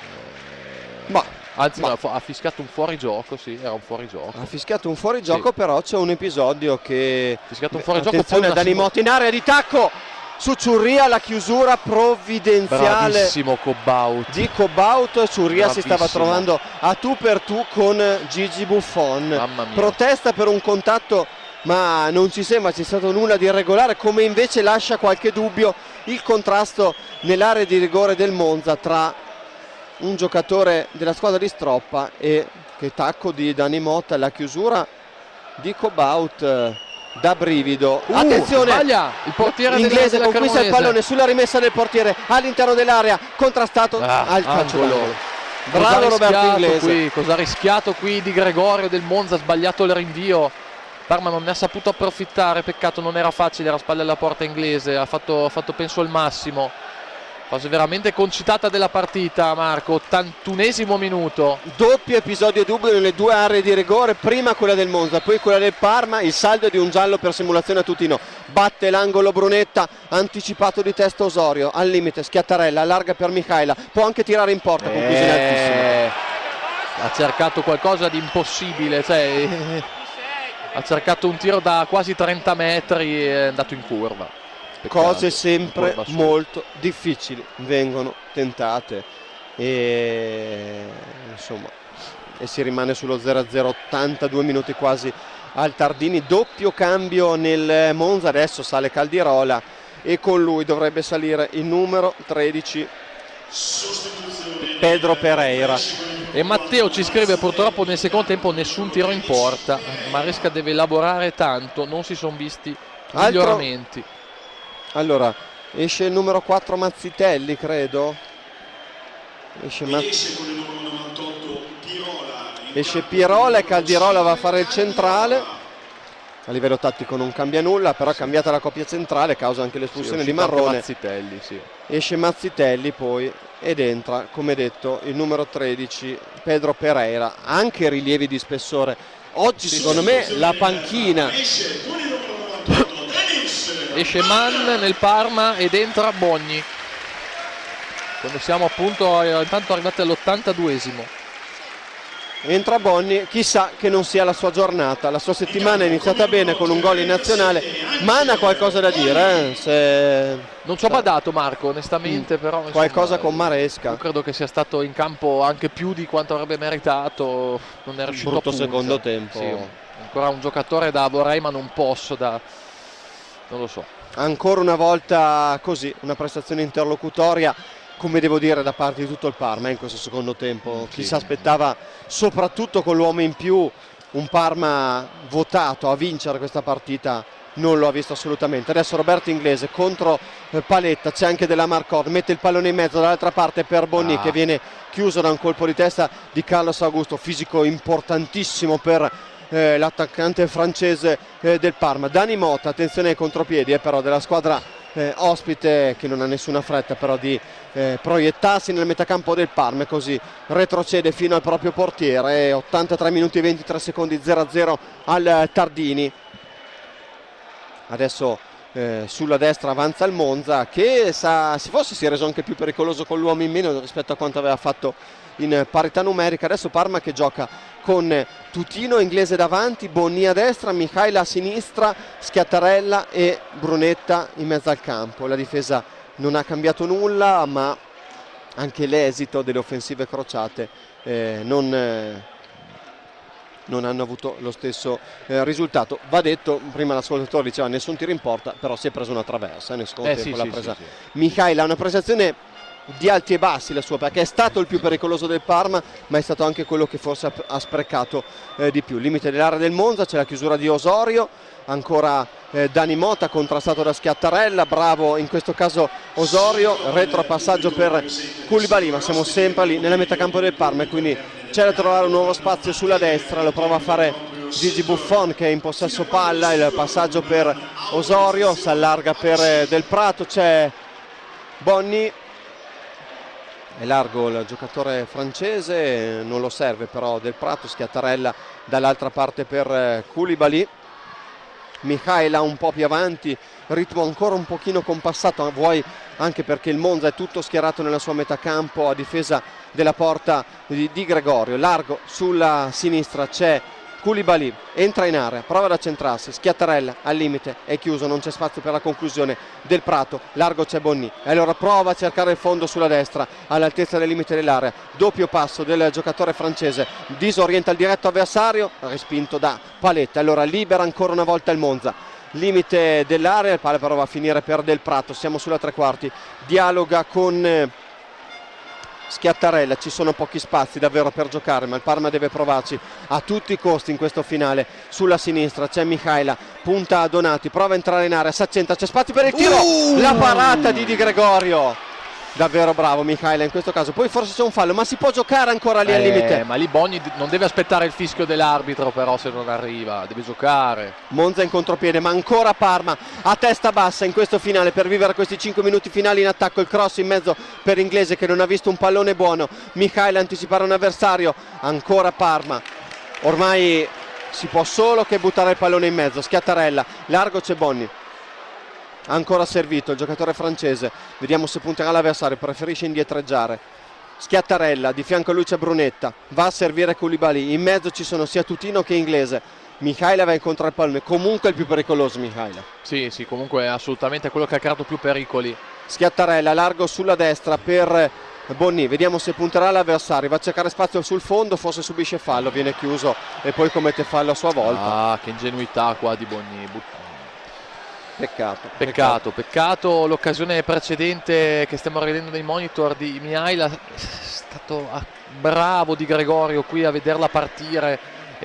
Anzi, no, ha fischiato un fuorigioco, sì, era un fuorigioco. Ha fischiato un fuorigioco, sì. Però c'è un episodio che... Ha fischiato un fuorigioco. Attenzione a Dani Motta in area di tacco su Ciurria, la chiusura provvidenziale. Bravissimo Cobaut. Di Cobaut. Ciurria si stava trovando a tu per tu con Gigi Buffon. Mamma mia. Protesta per un contatto, ma non ci sembra ci sia stato nulla di irregolare, come invece lascia qualche dubbio il contrasto nell'area di rigore del Monza tra un giocatore della squadra di Stroppa e che tacco di Dani Motta, la chiusura di Cobaut da brivido. Attenzione, sbaglia il portiere inglese della conquista il pallone sulla rimessa del portiere all'interno dell'area, contrastato al calcio d'angolo. Bravo Roberto Inglese. Qui, cosa ha rischiato qui di Gregorio del Monza, ha sbagliato il rinvio. Parma non ne ha saputo approfittare, peccato, non era facile, era a spalle alla porta inglese, ha fatto penso il massimo. Fase veramente concitata della partita, Marco, 81esimo minuto. Doppio episodio dubbio nelle due aree di rigore, prima quella del Monza, poi quella del Parma, il saldo è di un giallo per simulazione a Tutino. Batte l'angolo Brunetta, anticipato di testa Osorio, al limite Schiattarella, allarga per Michaela, può anche tirare in porta, conclusione altissima. Ha cercato qualcosa di impossibile, cioè ha cercato un tiro da quasi 30 metri e è andato in curva. Cose sempre molto difficili vengono tentate e insomma si rimane sullo 0-0, 82 minuti quasi al Tardini. Doppio cambio nel Monza, adesso sale Caldirola e con lui dovrebbe salire il numero 13 Pedro Pereira. E Matteo ci scrive: purtroppo nel secondo tempo nessun tiro in porta, Maresca deve lavorare tanto, non si sono visti miglioramenti. Allora, esce il numero 4 Mazzitelli, credo. Esce con il numero 98 Pirola. Esce Pirola e Caldirola va a fare il centrale. A livello tattico non cambia nulla, però è cambiata la coppia centrale, causa anche l'espulsione di Marrone. Mazzitelli, sì. Esce Mazzitelli poi ed entra, come detto, il numero 13 Pedro Pereira. Anche rilievi di spessore. Oggi secondo me la panchina... Esce Mann nel Parma ed entra Bogni. Quando siamo appunto intanto arrivati all'82esimo. Entra Bogni, chissà che non sia la sua giornata, la sua settimana è iniziata bene con un gol in nazionale. Mann ha qualcosa da dire, non ci ho badato Marco onestamente, però insomma, qualcosa con Maresca. Io credo che sia stato in campo anche più di quanto avrebbe meritato, non è riuscito brutto a punto. Secondo tempo, sì, ancora un giocatore da vorrei ma non posso, non lo so. Ancora una volta così, una prestazione interlocutoria, come devo dire, da parte di tutto il Parma in questo secondo tempo. Chi si aspettava, soprattutto con l'uomo in più, un Parma votato a vincere questa partita, non lo ha visto assolutamente. Adesso Roberto Inglese contro Paletta, c'è anche della Marcord, mette il pallone in mezzo dall'altra parte per Bonni che viene chiuso da un colpo di testa di Carlos Augusto, fisico importantissimo per l'attaccante francese del Parma. Dani Motta, attenzione ai contropiedi però della squadra ospite, che non ha nessuna fretta però di proiettarsi nel metacampo del Parma, e così retrocede fino al proprio portiere. 83 minuti e 23 secondi, 0-0 al Tardini. Adesso sulla destra avanza il Monza, che forse si è reso anche più pericoloso con l'uomo in meno rispetto a quanto aveva fatto in parità numerica. Adesso Parma che gioca con Tutino, Inglese davanti, Bonni a destra, Michaela a sinistra, Schiattarella e Brunetta in mezzo al campo. La difesa non ha cambiato nulla, ma anche l'esito delle offensive crociate non non hanno avuto lo stesso risultato. Va detto, prima l'ascoltatore diceva nessun tiro in porta, però si è preso una traversa, nel secondo tempo l'ha presa Mihaila. Una prestazione di alti e bassi la sua, perché è stato il più pericoloso del Parma, ma è stato anche quello che forse ha sprecato di più. Limite dell'area del Monza, c'è la chiusura di Osorio, ancora Dani Mota contrastato da Schiattarella, bravo in questo caso Osorio, retropassaggio per Koulibaly, ma siamo sempre lì nella metà campo del Parma e quindi c'è da trovare un nuovo spazio sulla destra. Lo prova a fare Gigi Buffon che è in possesso palla, il passaggio per Osorio, si allarga per Del Prato, c'è Bonni. È largo il giocatore francese, non lo serve però Del Prato. Schiattarella dall'altra parte per Koulibaly. Mihaila un po' più avanti, ritmo ancora un pochino compassato, vuoi anche perché il Monza è tutto schierato nella sua metà campo a difesa della porta di Gregorio. Largo sulla sinistra, c'è Koulibaly, entra in area, prova ad accentrarsi, Schiattarella al limite, è chiuso, non c'è spazio per la conclusione. Del Prato, largo c'è Bonni, e allora prova a cercare il fondo sulla destra all'altezza del limite dell'area, doppio passo del giocatore francese, disorienta il diretto avversario, respinto da Paletta, allora libera ancora una volta il Monza, limite dell'area, il palla però va a finire per Del Prato. Siamo sulla tre quarti, dialoga con Schiattarella, ci sono pochi spazi davvero per giocare, ma il Parma deve provarci a tutti i costi in questo finale. Sulla sinistra c'è Mihaila, punta a Donati, prova a entrare in area, si accenta, c'è spazio per il tiro, la parata di Gregorio, davvero bravo Mihaila in questo caso. Poi forse c'è un fallo, ma si può giocare ancora lì al limite. Ma lì Bonni non deve aspettare il fischio dell'arbitro, però se non arriva deve giocare. Monza in contropiede, ma ancora Parma a testa bassa in questo finale per vivere questi 5 minuti finali in attacco. Il cross in mezzo per Inglese che non ha visto un pallone buono. Mihaila anticipare un avversario, ancora Parma, ormai si può solo che buttare il pallone in mezzo. Schiattarella, largo c'è Bonni, ancora servito il giocatore francese, vediamo se punterà l'avversario, preferisce indietreggiare. Schiattarella, di fianco a lui c'è Brunetta, va a servire Koulibaly, in mezzo ci sono sia Tutino che Inglese. Mihaila va a incontrare il pallone, comunque il più pericoloso Mihaila. Sì, comunque è assolutamente quello che ha creato più pericoli. Schiattarella, largo sulla destra per Bonni, vediamo se punterà l'avversario, va a cercare spazio sul fondo, forse subisce fallo, viene chiuso e poi commette fallo a sua volta. Ah, che ingenuità qua di Bonni. Peccato. L'occasione precedente che stiamo rivedendo nei monitor di Mihaila, è stato bravo di Gregorio qui a vederla partire,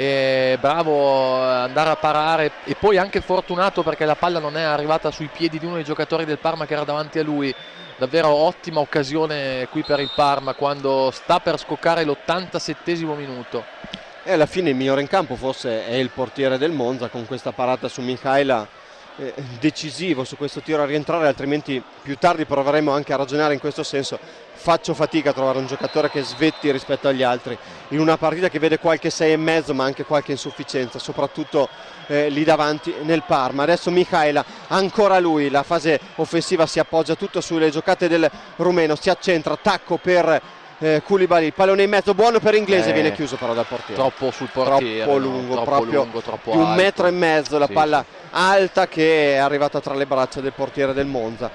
bravo a andare a parare e poi anche fortunato perché la palla non è arrivata sui piedi di uno dei giocatori del Parma che era davanti a lui. Davvero ottima occasione qui per il Parma quando sta per scoccare l'87esimo minuto. E alla fine il migliore in campo forse è il portiere del Monza con questa parata su Mihaila, decisivo su questo tiro a rientrare, altrimenti più tardi proveremo anche a ragionare in questo senso. Faccio fatica a trovare un giocatore che svetti rispetto agli altri in una partita che vede qualche 6,5 ma anche qualche insufficienza, soprattutto lì davanti nel Parma. Adesso Mihaila, ancora lui, la fase offensiva si appoggia tutto sulle giocate del rumeno, si accentra, attacco per Koulibaly, pallone in mezzo buono per Inglese, viene chiuso però dal portiere, troppo sul portiere, troppo lungo, proprio troppo di 1,5 alto. la palla alta che è arrivata tra le braccia del portiere del Monza.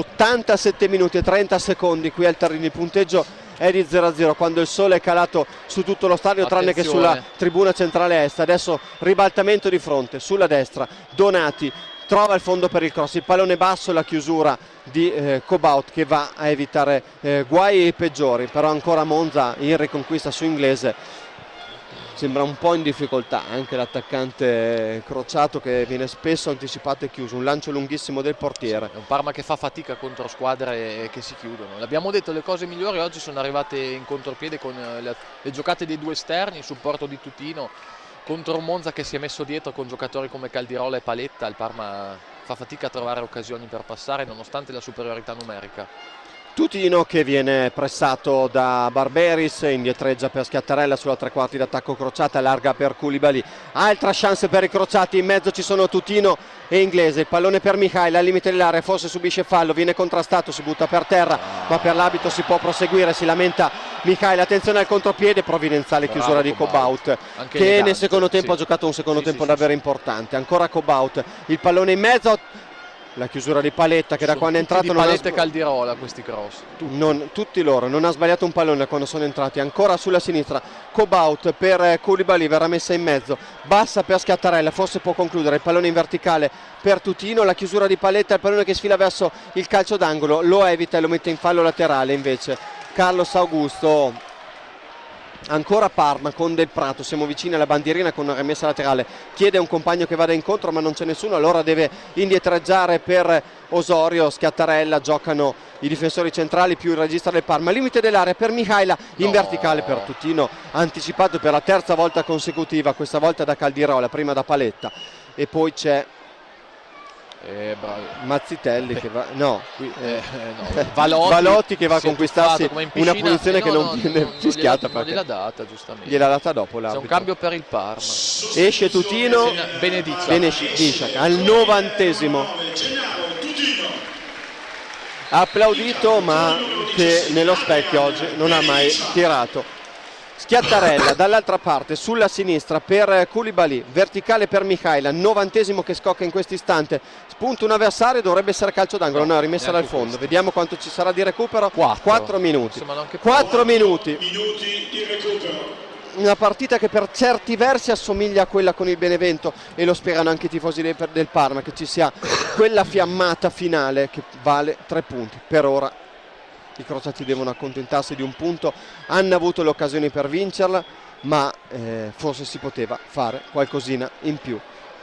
87 minuti e 30 secondi qui al Terrini, il punteggio è di 0-0 quando il sole è calato su tutto lo stadio. Attenzione, tranne che sulla tribuna centrale est. Adesso ribaltamento di fronte sulla destra, Donati trova il fondo per il cross, il pallone basso, la chiusura di Kobaut che va a evitare guai e peggiori, però ancora Monza in riconquista su Inglese. Sembra un po' in difficoltà anche l'attaccante Crociato che viene spesso anticipato e chiuso, un lancio lunghissimo del portiere. È un Parma che fa fatica contro squadre che si chiudono. L'abbiamo detto, le cose migliori oggi sono arrivate in contropiede con le giocate dei due esterni, il supporto di Tutino contro un Monza che si è messo dietro con giocatori come Caldirola e Paletta. Il Parma fa fatica a trovare occasioni per passare nonostante la superiorità numerica. Tutino che viene pressato da Barberis, indietreggia per Schiattarella sulla tre quarti d'attacco Crociata, larga per Koulibaly, altra chance per i Crociati, in mezzo ci sono Tutino e Inglese, il pallone per Mihaila al limite dell'area, forse subisce fallo, viene contrastato, si butta per terra, ma per l'abito si può proseguire, si lamenta Mihaila, attenzione al contropiede, provvidenziale chiusura di Kobaut che nel secondo tempo ha giocato un secondo tempo davvero importante. Ancora Kobaut, il pallone in mezzo, La chiusura di Paletta che da quando è entrato di non Paletta e Caldirola questi cross. Tutti loro, non ha sbagliato un pallone quando sono entrati. Ancora sulla sinistra, Kobaut per Koulibaly, verrà messa in mezzo, bassa per Scattarella, forse può concludere, il pallone in verticale per Tutino, la chiusura di Paletta, il pallone che sfila verso il calcio d'angolo, lo evita e lo mette in fallo laterale invece Carlos Augusto. Ancora Parma con Del Prato, siamo vicini alla bandierina con una rimessa laterale, chiede a un compagno che vada incontro ma non c'è nessuno, allora deve indietreggiare per Osorio, Scattarella, giocano i difensori centrali più il regista del Parma, limite dell'area per Mihaila, in verticale per Tutino, anticipato per la terza volta consecutiva, questa volta da Caldirola, prima da Paletta e poi c'è Mazzitelli che va Valotti che va a conquistarsi una punizione che non viene fischiata, non gliel'ha data, giustamente gliel'ha data dopo c'è un cambio per il Parma, esce Tutino, Benedicciak al 90esimo, applaudito ma che nello specchio oggi non ha mai tirato. Scattarella dall'altra parte sulla sinistra per Koulibaly, verticale per Mihaila, 90esimo che scocca in questo istante, spunta un avversario, dovrebbe essere calcio d'angolo, no, rimessa dal fondo, questo. Vediamo quanto ci sarà di recupero. 4 minuti, 4 minuti di recupero. Una partita che per certi versi assomiglia a quella con il Benevento e lo sperano anche i tifosi del Parma, che ci sia quella fiammata finale che vale 3 punti. Per ora i crociati devono accontentarsi di un punto, hanno avuto le occasioni per vincerla ma forse si poteva fare qualcosina in più.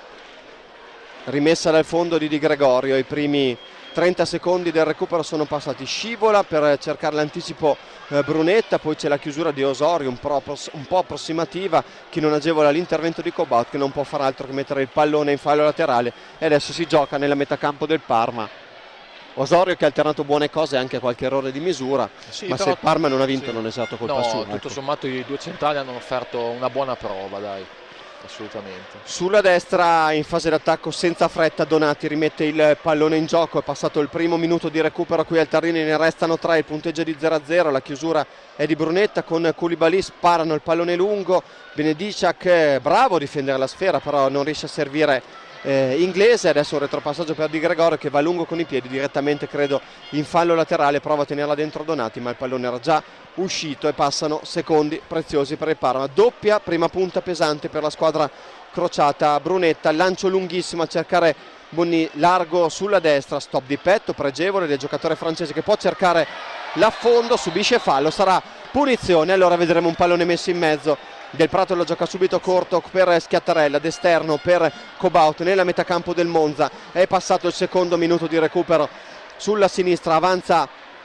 Rimessa dal fondo di Di Gregorio, i primi 30 secondi del recupero sono passati, scivola per cercare l'anticipo Brunetta, poi c'è la chiusura di Osorio un po' approssimativa che non agevola l'intervento di Kobaut, che non può far altro che mettere il pallone in fallo laterale e adesso si gioca nella metacampo del Parma. Osorio che ha alternato buone cose e anche qualche errore di misura, ma se il Parma non ha vinto non è stato colpa sua. Tutto sommato i due centrali hanno offerto una buona prova, dai, assolutamente. Sulla destra in fase d'attacco senza fretta Donati rimette il pallone in gioco, è passato il primo minuto di recupero qui al Tardini, ne restano 3, il punteggio è di 0-0, la chiusura è di Brunetta con Koulibaly, sparano il pallone lungo, Benedicciak bravo a difendere la sfera però non riesce a servire Inglese, adesso un retropassaggio per Di Gregorio che va lungo con i piedi direttamente credo in fallo laterale, prova a tenerla dentro Donati ma il pallone era già uscito e passano secondi preziosi per il Parma. Doppia prima punta pesante per la squadra crociata, Brunetta, lancio lunghissimo a cercare Bonni, largo sulla destra, stop di petto pregevole del giocatore francese che può cercare l'affondo, subisce fallo, sarà punizione, allora vedremo un pallone messo in mezzo. Del Prato lo gioca subito corto per Scattarella, d'esterno per Kobaut nella metacampo del Monza, è passato il secondo minuto di recupero, sulla sinistra avanza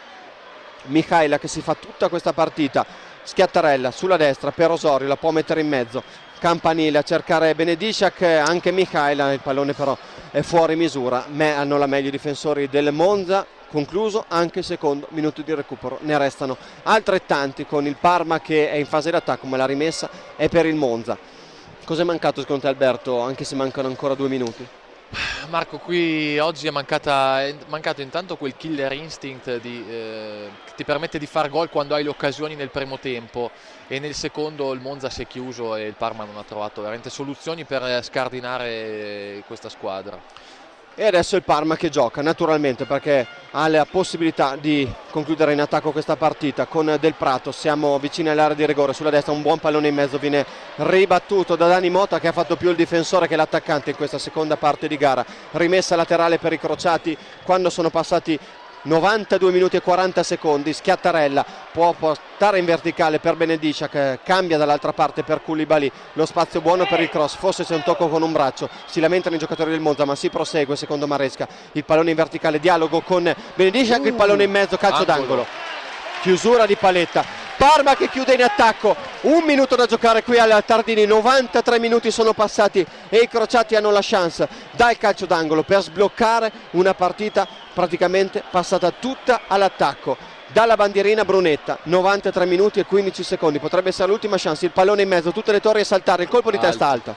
Mihaila che si fa tutta questa partita, Scattarella sulla destra per Osorio, la può mettere in mezzo, Campanile a cercare Benedicciak, anche Mihaila, il pallone però è fuori misura, hanno la meglio i difensori del Monza. Concluso anche il secondo minuto di recupero, ne restano altrettanti con il Parma che è in fase d'attacco ma la rimessa è per il Monza. Cos'è mancato secondo te Alberto, anche se mancano ancora 2 minuti? Marco, qui oggi è mancato intanto quel killer instinct che ti permette di far gol quando hai le occasioni nel primo tempo e nel secondo il Monza si è chiuso e il Parma non ha trovato veramente soluzioni per scardinare questa squadra. E adesso il Parma che gioca naturalmente perché ha la possibilità di concludere in attacco questa partita con Del Prato, siamo vicini all'area di rigore, sulla destra un buon pallone in mezzo viene ribattuto da Dani Mota che ha fatto più il difensore che l'attaccante in questa seconda parte di gara, rimessa laterale per i crociati quando sono passati 92 minuti e 40 secondi, Scattarella può portare in verticale per Benedicciak, cambia dall'altra parte per Koulibaly, lo spazio buono per il cross, forse c'è un tocco con un braccio, si lamentano i giocatori del Monza ma si prosegue secondo Maresca, il pallone in verticale, dialogo con Benedicciak, il pallone in mezzo, calcio d'angolo, chiusura di Paletta. Parma che chiude in attacco, 1 minuto da giocare qui al Tardini, 93 minuti sono passati e i crociati hanno la chance dal calcio d'angolo per sbloccare una partita praticamente passata tutta all'attacco. Dalla bandierina Brunetta, 93 minuti e 15 secondi, potrebbe essere l'ultima chance, il pallone in mezzo, tutte le torri a saltare, il colpo di testa alta.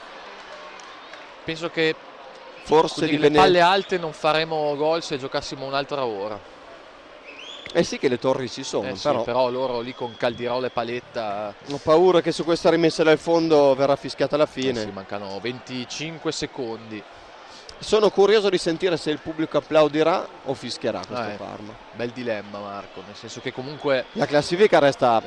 Penso che forse di le palle alte non faremo gol se giocassimo un'altra ora. Eh sì che le torri ci sono, però loro lì con Caldirola e Paletta. Ho paura che su questa rimessa dal fondo verrà fischiata la fine. Sì, mancano 25 secondi. Sono curioso di sentire se il pubblico applaudirà o fischierà questo Parma. Bel dilemma, Marco, nel senso che comunque la classifica resta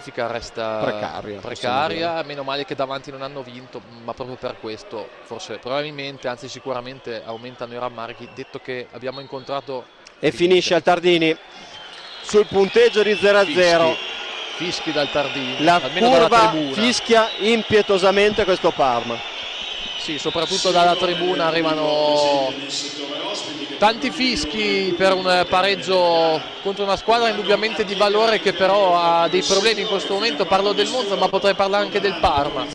precaria, meno male che davanti non hanno vinto, ma proprio per questo forse, probabilmente, anzi sicuramente aumentano i rammarichi, detto che abbiamo incontrato... E finisce al Tardini sul punteggio di 0-0. Fischi dal Tardini, la curva fischia impietosamente questo Parma. Sì, soprattutto dalla tribuna arrivano tanti fischi per un pareggio contro una squadra indubbiamente di valore che però ha dei problemi in questo momento. Parlo del Monza, ma potrei parlare anche del Parma.